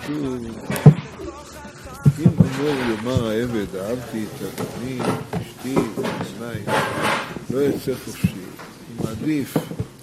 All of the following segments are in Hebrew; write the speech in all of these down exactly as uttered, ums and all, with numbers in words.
כתוב, אם אומר יאמר העבד, אהבתי את אני, אשתי, בני, לא יצא חופשי, הוא מעדיף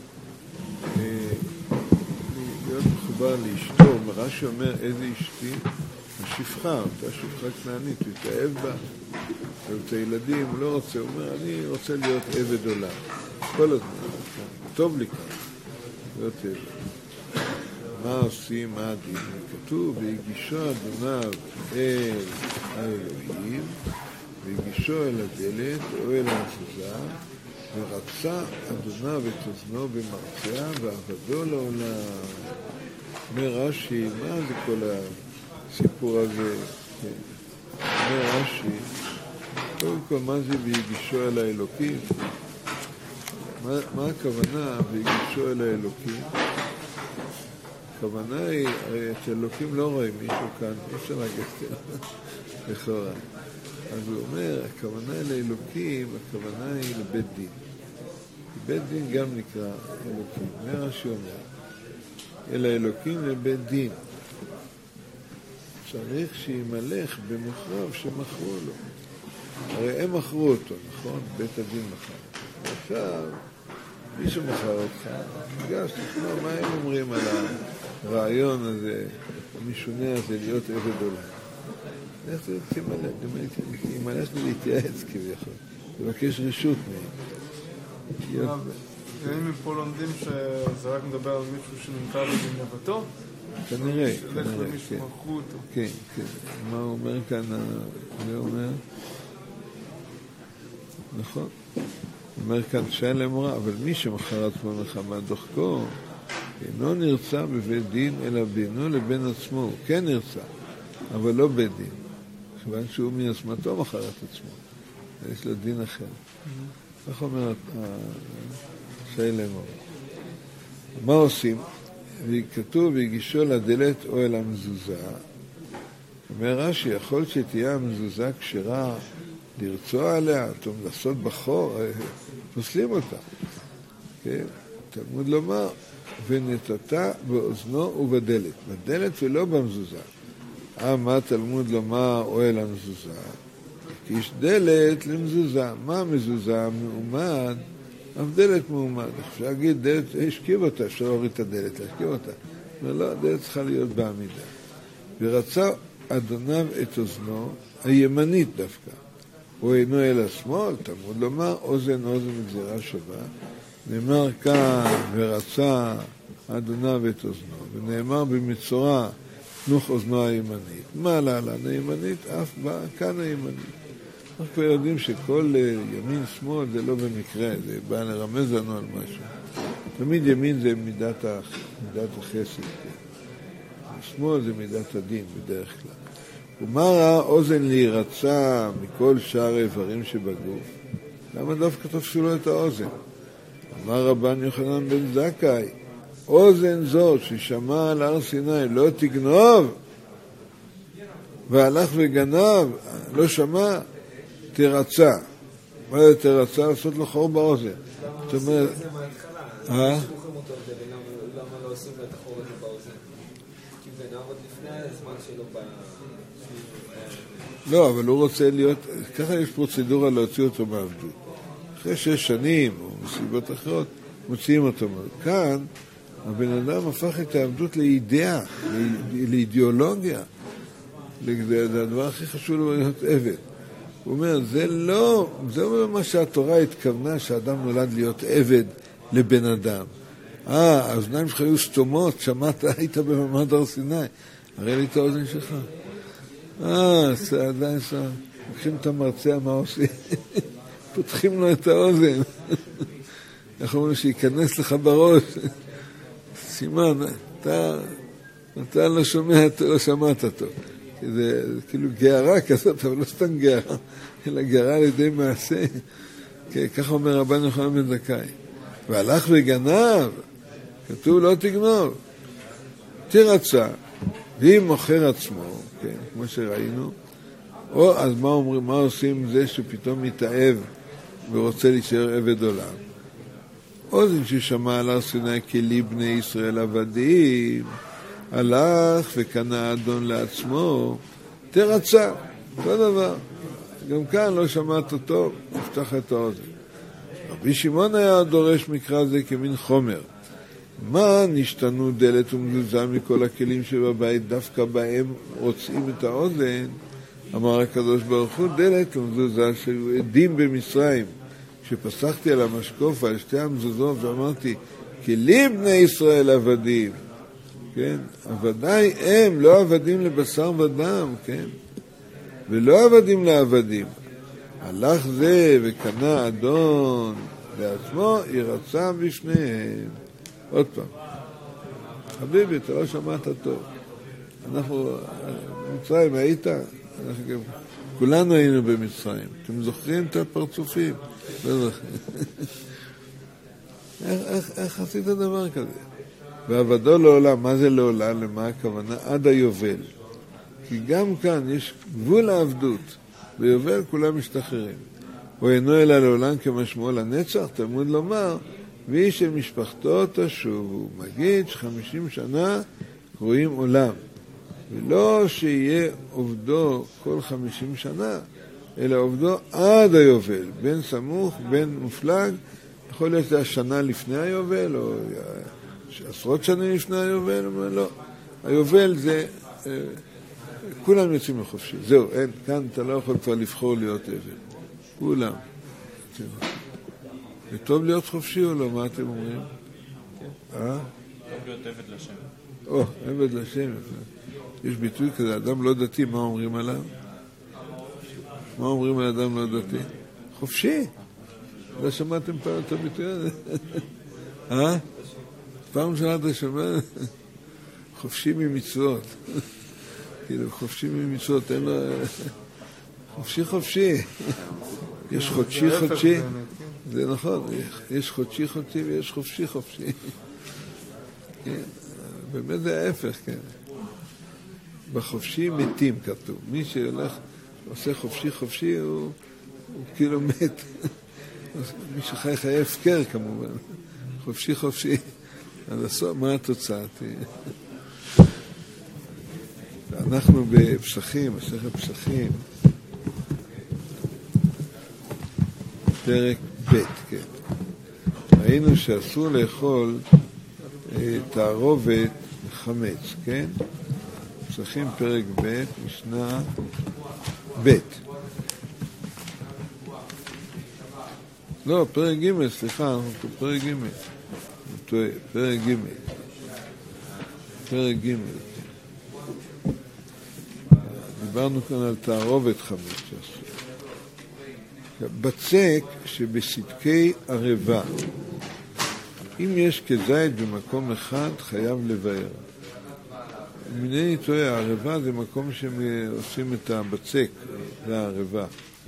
להיות מחובר לאשתו. רש"י אומר איזה אשתי? השפחה, אותה שפחה כנענית, הוא התאהב בה, ואת הילדים הוא לא רוצה, הוא אומר אני רוצה להיות עבד עולם כל הזמן, טוב לי כאן להיות עבד. מה עושים? מה הדין? כתוב והגישו אדוניו אל האלוהים והגישו אל הדלת או אל המזוזה ורצה אדוניו את אוזנו במרצע ועבדו לעולם. אומר רש"י, מה זה כל הסיפור הזה? אומר רש"י, קודם כל מה זה והגישו אל האלוקים? מה, מה הכוונה והגישו אל האלוקים? הכוונה היא, הרי את אלוקים לא רואים מישהו כאן, אי אפשר להגיד לכאורה. אז הוא אומר, הכוונה אל האלוקים, הכוונה היא לבית דין. בית דין גם נקרא אלוקים. מה רש"י אומר? אל האלוקים לבית דין. צריך שימלך במחרב שמכרו לו. הרי הם מכרו אותו, נכון? בית הדין מכר. עכשיו, מי שמכר אותך, ניגש לשמוע מה הם אומרים על הרעיון הזה, המשונה הזה, להיות עבד עולם. איך זה תמלך? תמלך להתייעץ כביכול. לבקש רשות מהם. האם מפה לומדים שזה רק מדבר על מישהו שנמכר בגנבתו? כנראה, כנראה, כן. מכרו אותו. כן, כן. מה הוא אומר כאן? הוא אומר? נכון. אומר כאן שאין למורה, אבל מי שמכר עצמו מחמת דוחקו, אינו נרצה בבית דין, אלא בינו לבין עצמו. הוא כן נרצה, אבל לא בית דין. כיוון שהוא מעצמתו מכר את עצמו. יש לו דין אחר. כך אומר שאין למורה. מה עושים? וכתוב, והגישו לדלת או אל המזוזה. אומר רש"י, יכול שתהיה המזוזה כשרה לרצוע עליה, או לעשות בחור, פוסלים אותה. כן? תלמוד לומר, ונתתה באוזנו ובדלת. בדלת ולא במזוזה. אה, מה תלמוד לומר או אל המזוזה? כי יש דלת למזוזה. מה מזוזה? מעומד, אף דלת מעומד. אפשר להגיד, דלת, השכיב אותה, אפשר להוריד את הדלת, להשכיב אותה. אבל לא, הדלת צריכה להיות בעמידה. ורצה אדוניו את אוזנו, הימנית דווקא. הוא אינו אל השמאל, תלמוד לומר, אוזן אוזן מגזירה שווה. נאמר כאן, ורצה אדוניו את אוזנו, ונאמר במצורע, תנוך אוזנו הימנית. מה להלן הימנית? אף בא כאן הימנית. אנחנו כבר יודעים שכל ימין שמאל זה לא במקרה, זה בא לרמז לנו על משהו. תמיד ימין זה מידת, הח... מידת החסד. שמאל זה מידת הדין בדרך כלל. ומרה אוזן להירצה מכל שאר האיברים שבגוף. למה דווקא תפסו לו את האוזן? אמר רבן יוחנן בן זכאי, אוזן זאת ששמע על הר סיני לא תגנוב, והלך וגנב, לא שמע, תרצה. מה זה תרצה? לעשות לו חור באוזן. זאת אומרת... אה? למה לא עושים לו את החור הזה באוזן? כי זה נעבוד לפני הזמן שלו ב... לא, אבל הוא רוצה להיות... ככה יש פרוצדורה להוציא אותו מעבדות. אחרי שש שנים, או מסיבות אחרות, מוציאים אותו. כאן, הבן אדם הפך את העבדות לאידאה, לאידיאולוגיה. זה הדבר הכי חשוב לו להיות עבד. הוא אומר, זה לא, זה לא מה שהתורה התכוונה, שהאדם נולד להיות עבד לבן אדם. אה, האוזניים שלך היו סתומות, שמעת, היית במעמד הר סיני. הרי לי את האוזן שלך. אה, זה עדיין שם. לוקחים את המרצע, מה עושים? פותחים לו את האוזן. אנחנו אומרים שיכנס לך בראש. סימן, אתה, אתה לא שומע, אתה לא שמעת טוב. זה כאילו גערה כזאת, אבל לא סתם גערה, אלא גערה על ידי מעשה. ככה אומר רבן יוחנן בן זכאי. והלך וגנב, כתוב לא תגנוב, תרצה, ואם מוכר עצמו, כן, כמו שראינו, או אז מה אומרים, מה עושים עם זה שפתאום מתאהב ורוצה להישאר עבד עולם? אוזן ששמע על הר סיני כלי בני ישראל עבדים, הלך וקנה אדון לעצמו, תרצה, אותו דבר. גם כאן לא שמעת אותו, נפתח את האוזן. רבי שמעון היה דורש מקרא זה כמין חומר. מה נשתנו דלת ומזוזה מכל הכלים שבבית, דווקא בהם רוצים את האוזן? אמר הקדוש ברוך הוא, דלת ומזוזה שהיו עדים במצרים. כשפסחתי על המשקוף ועל שתי המזוזות ואמרתי, כלים בני ישראל עבדים, כן? עבדי הם לא עבדים לבשר ודם, כן? ולא עבדים לעבדים. הלך זה וקנה אדון לעצמו, ירצה בפניהם. עוד פעם, חביבי, אתה לא שמעת טוב. אנחנו, במצרים היית, אנחנו גם, כולנו היינו במצרים. אתם זוכרים את הפרצופים? לא זוכרים. איך, איך, איך עשית דבר כזה? ועבדו לעולם, מה זה לעולם? למה הכוונה? עד היובל. כי גם כאן יש גבול העבדות. ביובל כולם משתחררים. הוא אינו אלא לעולם כמשמעו לנצח, תלמוד לומר, ואיש של משפחתו תשוב. הוא מגיד שחמישים שנה קרואים עולם. ולא שיהיה עובדו כל חמישים שנה, אלא עובדו עד היובל. בין סמוך, בין מופלג, יכול להיות שזה השנה לפני היובל, או עשרות שנים לפני היובל, אבל לא. היובל זה, כולם יוצאים לחופשי. זהו, אין, כאן אתה לא יכול כבר לבחור להיות עבד. כולם. זה טוב להיות חופשי או לא? מה אתם אומרים? אה? טוב להיות עבד לשם. או, עבד לשם. יש ביטוי כזה, אדם לא דתי, מה אומרים עליו? מה אומרים על אדם לא דתי? חופשי. לא שמעתם פעם את הביטוי הזה? אה? פעם שנה אתה שמע? חופשי ממצוות. כאילו, חופשי ממצוות, אין לו... חופשי חופשי. יש חודשי חודשי. זה נכון, יש חודשי חודשי ויש חופשי חופשי. כן, באמת זה ההפך, כן. בחופשי מתים כתוב. מי שהולך, עושה חופשי חופשי, הוא, הוא כאילו מת. מי שחי חיי הפקר כמובן. חופשי חופשי. אז הסוף, מה התוצאה? אנחנו בפסחים, מסכת פסחים, פרק ב', כן. ראינו שאסור לאכול אה, תערובת חמץ, כן? פסחים פרק ב', משנה ב'. לא, פרק ג', סליחה, אנחנו פרק ג'. פרק ג'. פרק ג'. דיברנו כאן על תערובת חמץ. בצק שבסדקי ערבה, אם יש כזית במקום אחד, חייב לבאר. אם אינני טועה, הערבה זה מקום שעושים את הבצק, זה הערבה.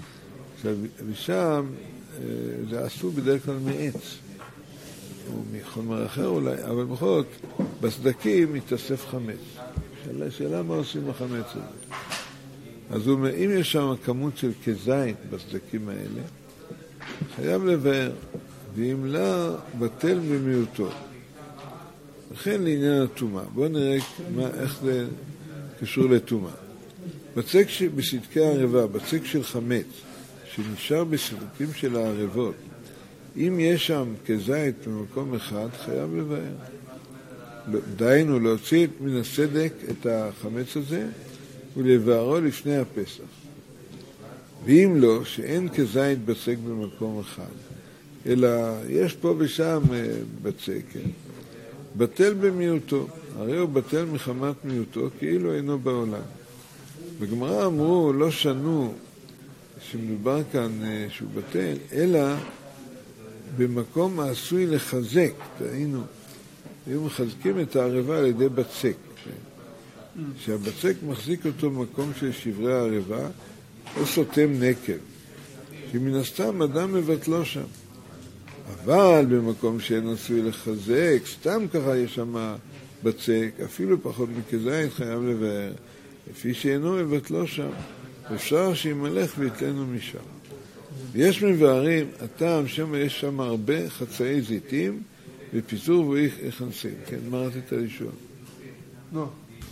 ושם זה עשו בדרך כלל מעץ, או מחומר אחר אולי, אבל בכל זאת, בסדקים מתאסף חמץ. שאלה, שאלה מה עושים לחמץ הזה? אז הוא אומר, אם יש שם כמות של כזית בסדקים האלה, חייב לבאר, ואם לא, בטל במיעוטו. לכן לעניין התומה, בואו נראה מה, איך זה קשור לתומה. בצק בסדקי הערבה, בצק של חמץ, שנשאר בסדקים של הערבות, אם יש שם כזית במקום אחד, חייב לבאר. דיינו להוציא מן הסדק את החמץ הזה, ולבארו לפני הפסח. ואם לא, שאין כזית בצק במקום אחד, אלא יש פה ושם בצק, כן? בטל במיעוטו, הרי הוא בטל מחמת מיעוטו, כאילו אינו בעולם. בגמרא אמרו, לא שנו, שמדובר כאן שהוא בטל, אלא במקום העשוי לחזק, תראינו, היו מחזקים את הערבה על ידי בצק. שהבצק מחזיק אותו במקום של שברי הערבה, או סותם נקב, שמן הסתם אדם מבטלו שם. אבל במקום שאין עשוי לחזק, סתם ככה יש שם בצק, אפילו פחות מכזית חייב לבאר, לפי שאינו מבטלו שם, אפשר שימלך ויתלנו משם. יש מבארים, הטעם שם יש שם הרבה חצאי זיתים, ופיזור ואיך הכנסים. כן, מה רצית לשאול? לא.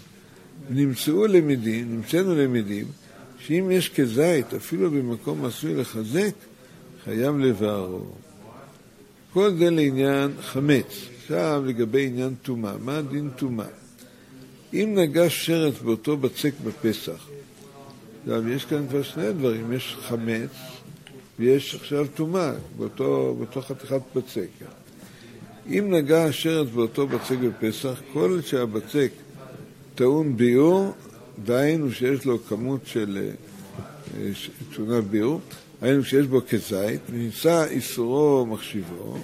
נמצאו למדים, נמצאנו למדים, שאם יש כזית, אפילו במקום עשוי לחזק, חייב לבערו. כל זה לעניין חמץ. עכשיו לגבי עניין טומאה. מה דין טומאה? אם נגש שרץ באותו בצק בפסח, עכשיו יש כאן כבר שני דברים, יש חמץ ויש עכשיו טומאה באותו, באותו חתיכת בצק. אם נגש שרץ באותו בצק בפסח, כל שהבצק טעון ביור, דהיינו שיש לו כמות של תאונה ביור, היינו שיש בו כזית, ונמצא איסורו מחשיבו,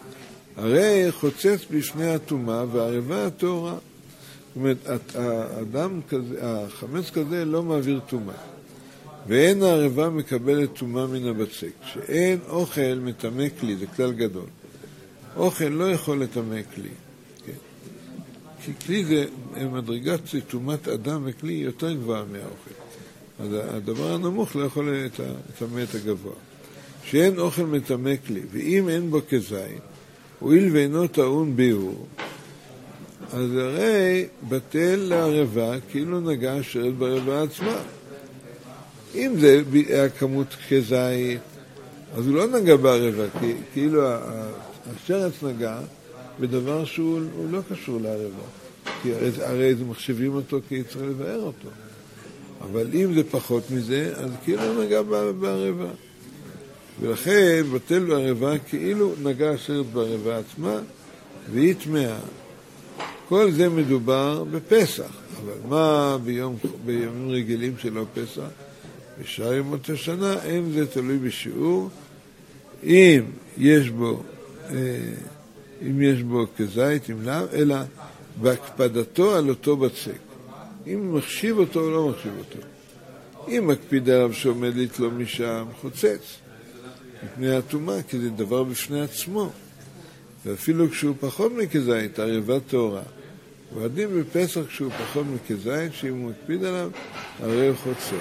הרי חוצץ בפני הטומאה והערבה הטהורה. זאת אומרת, האדם כזה, החמץ כזה לא מעביר טומאה. ואין הערבה מקבלת טומאה מן הבצק. שאין אוכל מטמא כלי, זה כלל גדול. אוכל לא יכול לטמא כלי. כן. כי כלי זה מדרגת טומאת אדם וכלי יותר גבוהה מהאוכל. אז הדבר הנמוך לא יכול לטמא את הגבוה. שאין אוכל מטמא כלי, ואם אין בו כזית, הואיל ואינו טעון ביור, אז הרי בטל לערבה כאילו נגע שרת בערבה עצמה. אם זה היה כמות כזית, אז הוא לא נגע בערבה, כי כאילו השרץ נגע בדבר שהוא לא קשור לערבה, כי הרי, הרי זה מחשבים אותו כי צריך לבאר אותו. אבל אם זה פחות מזה, אז כאילו נגע בערבה. ולכן בטל בערבה כאילו נגע השרץ בערבה עצמה, והיא טמאה. כל זה מדובר בפסח, אבל מה ביום, בימים רגילים שלא פסח? בשאר ימות השנה, אין זה תלוי בשיעור. אם יש בו, אם יש בו כזית, אם לא, אלא בהקפדתו על אותו בצק. אם מחשיב אותו או לא מחשיב אותו. אם מקפיד עליו שעומד לתלום משם, חוצץ. מפני הטומאה, כי זה דבר בפני עצמו. ואפילו כשהוא פחות מכזית, ערבה טהורה. ועדים בפסח כשהוא פחות מכזית, שאם הוא מקפיד עליו, הרי הוא חוצץ.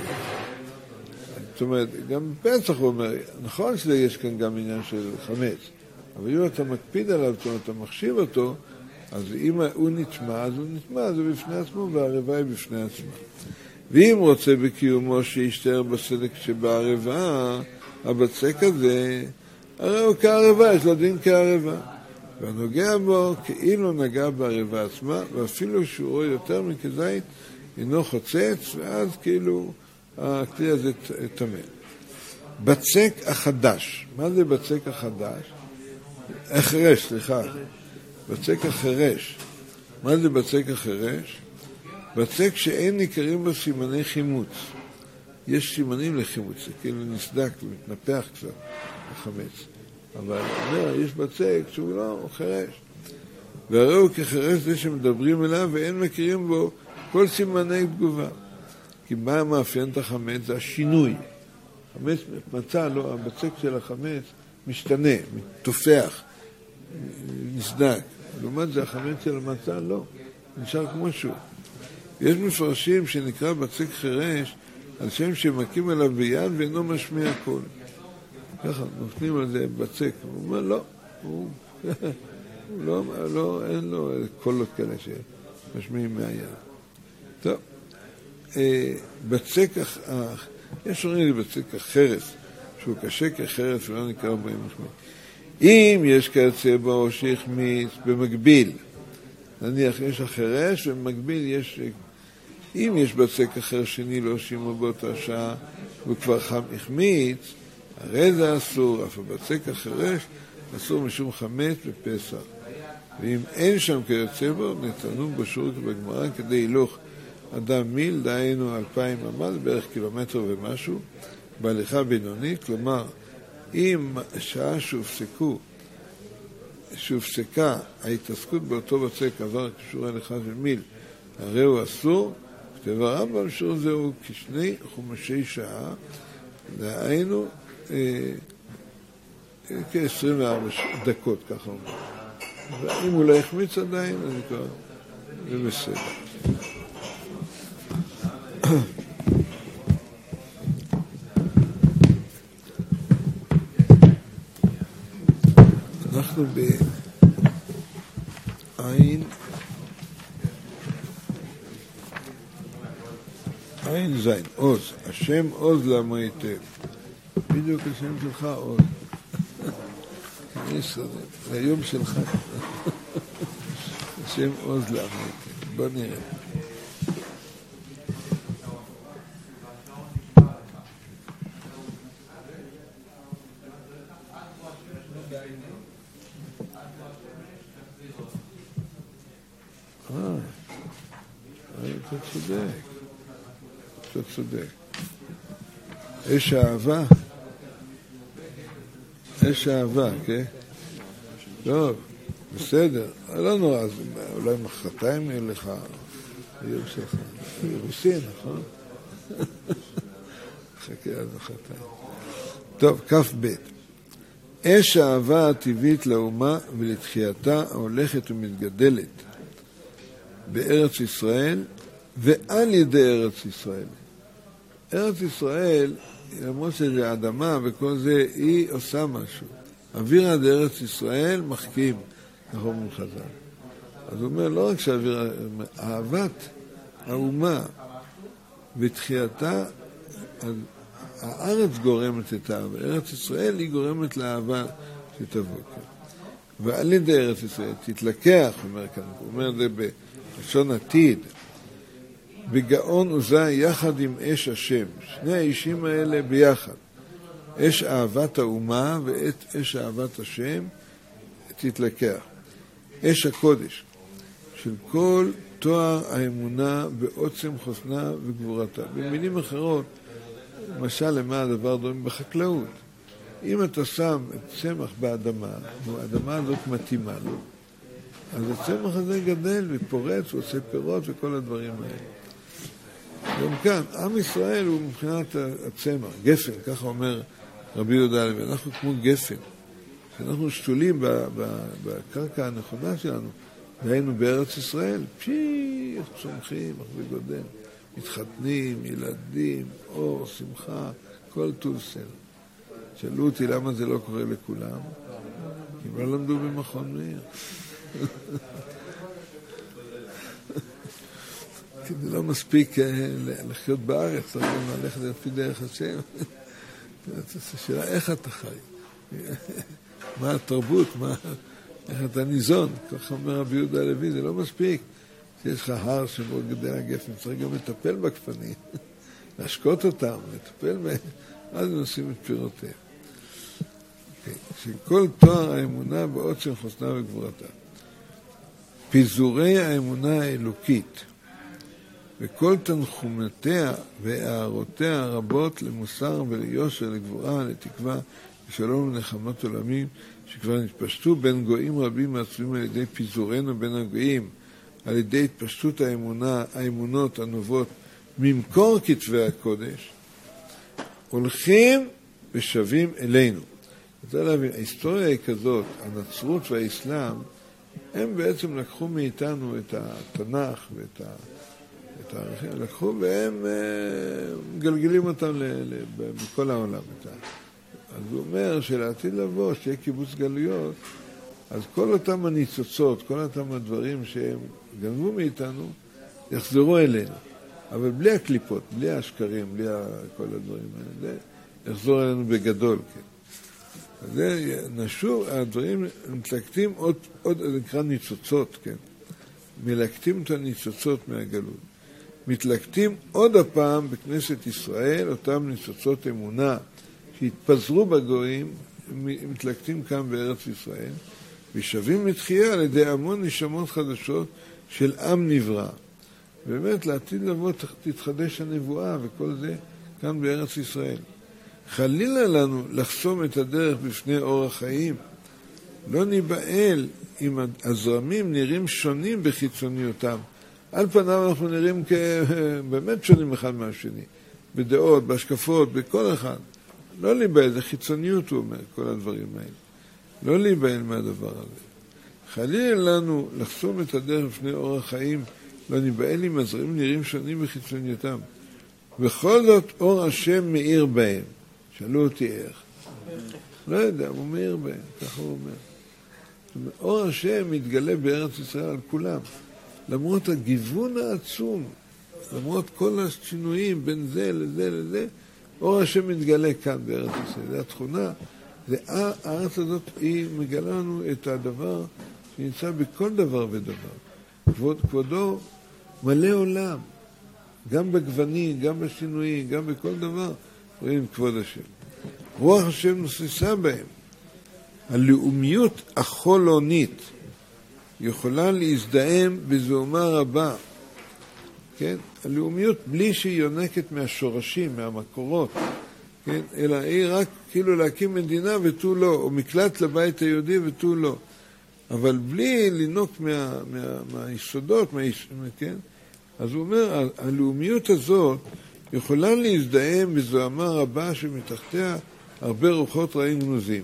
זאת אומרת, גם בפסח הוא אומר, נכון שיש כאן גם עניין של חמץ, אבל אם אתה מקפיד עליו, זאת אומרת, אתה מחשיב אותו, אז אם הוא נטמע, אז הוא נטמע, אז הוא בפני עצמו, והערבה היא בפני עצמה. ואם רוצה בקיומו שישתר בסדק שבערבה, הבצק הזה, הרי הוא כערבה, יש לו דין כערבה. והנוגע בו כאילו נגע בערבה עצמה, ואפילו שיעורו יותר מכזית, אינו חוצץ, ואז כאילו הכלי הזה תמא. בצק החדש. מה זה בצק החדש? החרש, סליחה. בצק החרש. מה זה בצק החרש? בצק שאין ניכרים בו סימני חימוץ. יש סימנים לחימוץ, זה כאילו נסדק ומתנפח קצת החמץ. אבל אומר, יש בצק שהוא לא, הוא חרש. והרי הוא כחרש זה שמדברים אליו ואין מכירים בו כל סימני תגובה. כי מה מאפיין את החמץ? זה השינוי. חמץ מצא, לא, הבצק של החמץ משתנה, מתופח, נסדק. לעומת זה החמץ של המצא לא, נשאר כמו שהוא. יש מפרשים שנקרא בצק חרש על שם שמקים עליו ביד ואינו משמיע קול. ככה, נותנים על זה בצק. הוא אומר, לא, הוא, הוא לא, לא, אין לו קולות כאלה שמשמיעים מהיד. טוב, בצק, יש אומרים לי בצק החרס, שהוא קשה כחרס ולא נקרא בו משמיע. אם יש כיוצא בו או שהחמיץ במקביל, נניח יש החרש ובמקביל יש, אם יש בצק אחר שני לא שימו באותה שעה וכבר חם החמיץ, הרי זה אסור, אף הבצק החרש אסור משום חמץ בפסח. ואם אין שם כיוצא בו, נתנו בשורות בגמרא כדי הילוך אדם מיל, דהיינו אלפיים ממ"ל, בערך קילומטר ומשהו, בהליכה בינונית, כלומר, אם שעה שהופסקו, שהופסקה ההתעסקות באותו בצק עבר כשורה הליכה ומיל, הרי הוא אסור, כתב הרמב"ם שור זהו כשני חומשי שעה, דהיינו כ-עשרים וארבע דקות, ככה אומר. ואם הוא לא יחמיץ עדיין, אז כבר זה בסדר. אנחנו בעין עין זין, עוז. השם עוז לעמו היטב. בדיוק השם שלך עוז. זה היום שלך. השם עוז לעמו היטב. בוא נראה. אה, אתה צודק. אתה צודק. אש האהבה. אש האהבה, כן? טוב, בסדר. לא נורא, אז אולי מחרתיים יהיה לך היום שלך. רוסי, נכון? חכה עד מחרתיים. טוב, כף בית. אש האהבה הטבעית לאומה ולתחייתה ההולכת ומתגדלת בארץ ישראל ועל ידי ארץ ישראל. ארץ ישראל, למרות שזה האדמה וכל זה, היא עושה משהו. אוויר עד ארץ ישראל מחכים, אנחנו אומרים חז"ל. אז הוא אומר, לא רק שהאוויר, אהבת האומה ותחייתה, הארץ גורמת את האהבה, ארץ ישראל היא גורמת לאהבה שתבוא. ועל ידי ארץ ישראל תתלקח, אומר כאן, הוא אומר זה בלשון עתיד, בגאון עוזה יחד עם אש השם, שני האישים האלה ביחד, אש אהבת האומה ואת אש אהבת השם תתלקח. אש הקודש של כל תואר האמונה בעוצם חוסנה וגבורתה. במילים אחרות, למשל למה הדבר דומה בחקלאות. אם אתה שם את צמח באדמה, והאדמה הזאת מתאימה לו, אז הצמח הזה גדל ופורץ ועושה פירות וכל הדברים האלה. גם כאן, עם ישראל הוא מבחינת הצמח, גפן, ככה אומר רבי יהודה הלוי, אנחנו כמו גפן, שאנחנו שתולים בקרקע הנכונה שלנו, והיינו בארץ ישראל, פי, איך צומחים, איך וגודל, מתחתנים, ילדים, אור, שמחה, כל טוב סלע. שאלו אותי למה זה לא קורה לכולם, כי לא למדו במכון מאיר. כי זה לא מספיק לחיות בארץ, צריך גם ללכת לפי דרך השם. זו שאלה, איך אתה חי? מה התרבות? מה, איך אתה ניזון? כך אומר רבי יהודה הלוי, זה לא מספיק. שיש לך הר שבו גדל הגפן, צריך גם לטפל בגפנים, להשקות אותם, לטפל בהם, אז הם עושים את פירותיהם. שכל תואר האמונה בעוצם חוסנה וגבורתה. פיזורי האמונה האלוקית וכל תנחומותיה והערותיה הרבות למוסר וליושר, לגבורה, לתקווה, לשלום ונחמת עולמים, שכבר נתפשטו בין גויים רבים מעצבים על ידי פיזורנו בין הגויים, על ידי התפשטות האמונה, האמונות הנובעות ממקור כתבי הקודש, הולכים ושבים אלינו. אתה להבין, ההיסטוריה היא כזאת, הנצרות והאסלאם, הם בעצם לקחו מאיתנו את התנ"ך ואת ה... את הערכים, לקחו והם מגלגלים אותם ל... ל... בכל העולם. אז הוא אומר שלעתיד לבוא, שיהיה קיבוץ גלויות, אז כל אותם הניצוצות, כל אותם הדברים שהם גנבו מאיתנו, יחזרו אלינו. אבל בלי הקליפות, בלי השקרים, בלי כל הדברים האלה, זה יחזור אלינו בגדול, כן. אז זה נשור, הדברים מתלקטים עוד, עוד נקרא ניצוצות, כן. מלקטים את הניצוצות מהגלות. מתלקטים עוד הפעם בכנסת ישראל, אותם ניצוצות אמונה שהתפזרו בגויים, מתלקטים כאן בארץ ישראל, ושווים לתחייה על ידי המון נשמות חדשות של עם נברא. באמת, לעתיד לבוא תתחדש הנבואה וכל זה כאן בארץ ישראל. חלילה לנו לחסום את הדרך בפני אור החיים. לא ניבהל אם הזרמים נראים שונים בחיצוניותם. על פניו אנחנו נראים באמת שונים אחד מהשני. בדעות, בהשקפות, בכל אחד. לא להיבהל, זה חיצוניות, הוא אומר, כל הדברים האלה. לא להיבהל מהדבר הזה. חלילה לנו לחסום את הדרך בפני אור החיים, לא ניבהל אם הזרמים נראים שונים בחיצוניותם. בכל זאת אור השם מאיר בהם. שאלו אותי איך. לא יודע, הוא מאיר בהם, ככה הוא אומר. אור השם מתגלה בארץ ישראל על כולם. למרות הגיוון העצום למרות כל השינויים בין זה לזה לזה, אור השם מתגלה כאן בארץ ישראל. זה התכונה. זה, הארץ הזאת היא מגלה לנו את הדבר שנמצא בכל דבר ודבר. כבוד, כבודו מלא עולם. גם בגוונים, גם בשינויים, גם בכל דבר, רואים כבוד השם. רוח השם נוססה בהם. הלאומיות החולונית יכולה להזדהם בזוהמה רבה. כן? הלאומיות בלי שהיא יונקת מהשורשים, מהמקורות, כן? אלא היא רק כאילו להקים מדינה ותו לא, או מקלט לבית היהודי ותו לא. אבל בלי לנוק מה, מה, מהיסודות, מה, כן? אז הוא אומר, הלאומיות הזאת יכולה להזדהם בזוהמה רבה שמתחתיה הרבה רוחות רעים גנוזים.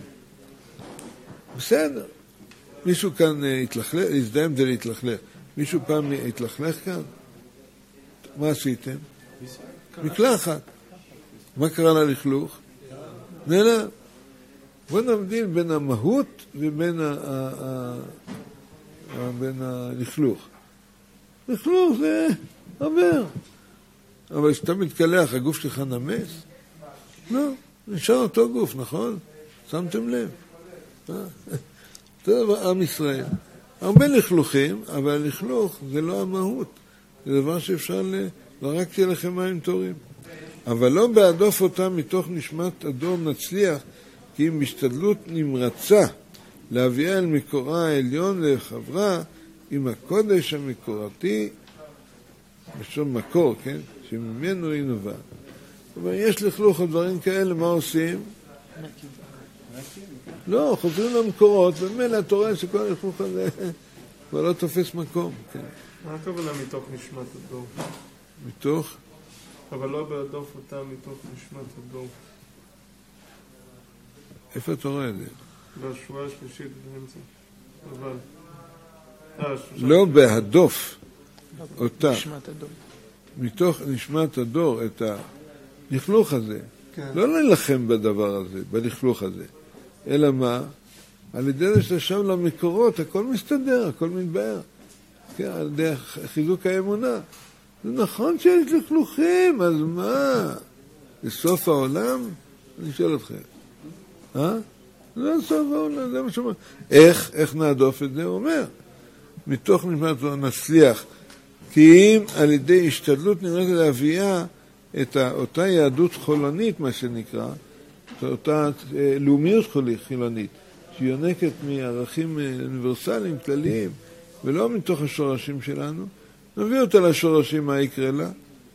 בסדר. מישהו כאן התלכלך, להזדהם זה להתלכלך. מישהו פעם התלכלך כאן? מה עשיתם? מקלחת. מה קרה ללכלוך? נעלם. בוא נבדיל בין המהות ובין ה, ה, ה, ה, בין הלכלוך. לכלוך זה עבר. אבל כשאתה מתקלח, הגוף שלך נמס? לא, נשאר אותו גוף, נכון? שמתם לב. זה דבר עם ישראל. הרבה לכלוכים, אבל הלכלוך זה לא המהות. זה דבר שאפשר ל... זרקתי לכם מים טובים. אבל לא בהדוף אותם מתוך נשמת הדור נצליח, כי אם השתדלות נמרצה להביאה אל מקורה העליון לחברה עם הקודש המקורתי, בשום מקור, כן? שממנו היא נובעת. אבל יש לכלוך על דברים כאלה, מה עושים? לא, חוזרים למקורות, ומילא אתה רואה שכל הלכלוך הזה כבר לא תופס מקום, כן. מה הכוונה מתוך נשמת הדור? מתוך? אבל לא בהדוף אותה מתוך נשמת הדור. איפה אתה רואה את זה? בשורה השלישית באמצע. אבל... לא בהדוף אותה. מתוך נשמת הדור את הלכלוך הזה. לא להילחם בדבר הזה, בלכלוך הזה. אלא מה? על ידי זה שאתה שם למקורות, הכל מסתדר, הכל מתבהר. כן, על ידי חיזוק האמונה. זה נכון שיש לכלוכים, אז מה? זה סוף העולם? אני שואל אתכם. אה? זה סוף העולם, זה מה שאומר. איך, איך נעדוף את זה? הוא אומר. מתוך נשמת הדור נצליח. כי אם על ידי השתדלות נראית להביאה את אותה יהדות חולנית, מה שנקרא, אותה לאומיות חילונית, שיונקת מערכים אוניברסליים, כלליים, ולא מתוך השורשים שלנו, נביא אותה לשורשים, מה יקרה לה?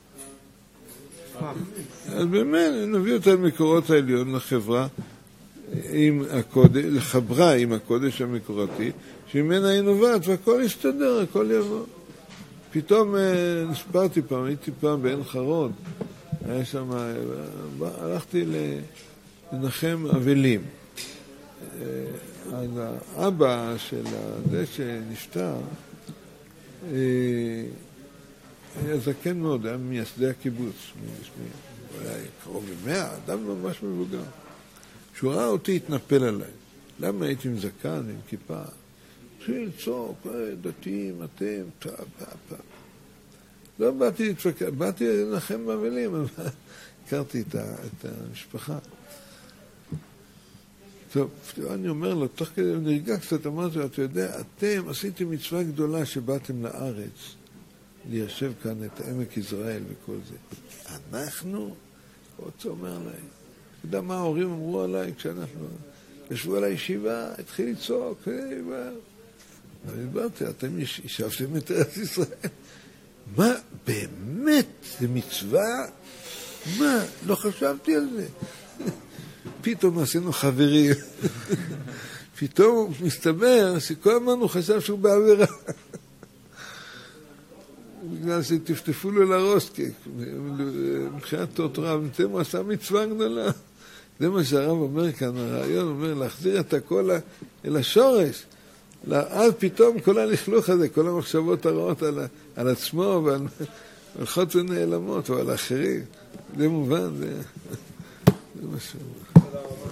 אז באמת, נביא אותה למקורות העליון, לחברה, עם הקודש, לחברה עם הקודש המקורתי, שממנה היא נובעת, והכל יסתדר, הכל יבוא. פתאום נספרתי פעם, הייתי פעם בעין חרוד, היה שם, הלכתי לנחם אבלים. אז האבא של זה שנפטר, היה זקן מאוד, היה מייסדי הקיבוץ, הוא היה קרוב למאה, אדם ממש מבוגר. כשהוא ראה אותי התנפל עליי. למה הייתי עם זקן, עם כיפה? התחיל לצעוק, דתיים, אתם, טה, פה, פה. לא באתי להתפקד, באתי לנחם באבלים, אבל הכרתי את המשפחה. טוב, אני אומר לו, תוך כדי נרגע קצת, אמרתי לו, אתה יודע, אתם עשיתם מצווה גדולה שבאתם לארץ, ליישב כאן את עמק יזרעאל וכל זה. אנחנו, רוצה אומר להם, אתה יודע מה ההורים אמרו עליי כשאנחנו ישבו על הישיבה, התחיל לצעוק, אני דיברתי, אתם ישבתם את ארץ ישראל. מה, באמת, זה מצווה? מה, לא חשבתי על זה. פתאום עשינו חברים. פתאום מסתבר שכל הזמן הוא חשב שהוא בעבירה. בגלל שתפתפו לו לראש, כי מבחינת תורה, הוא עשה מצווה גדולה. זה מה שהרב אומר כאן, הרעיון אומר, להחזיר את הכל אל השורש. אז פתאום כל הלכלוך הזה, כל המחשבות הרעות על, על עצמו ועל הולכות ונעלמות, או על האחרים. זה מובן, זה, זה משהו.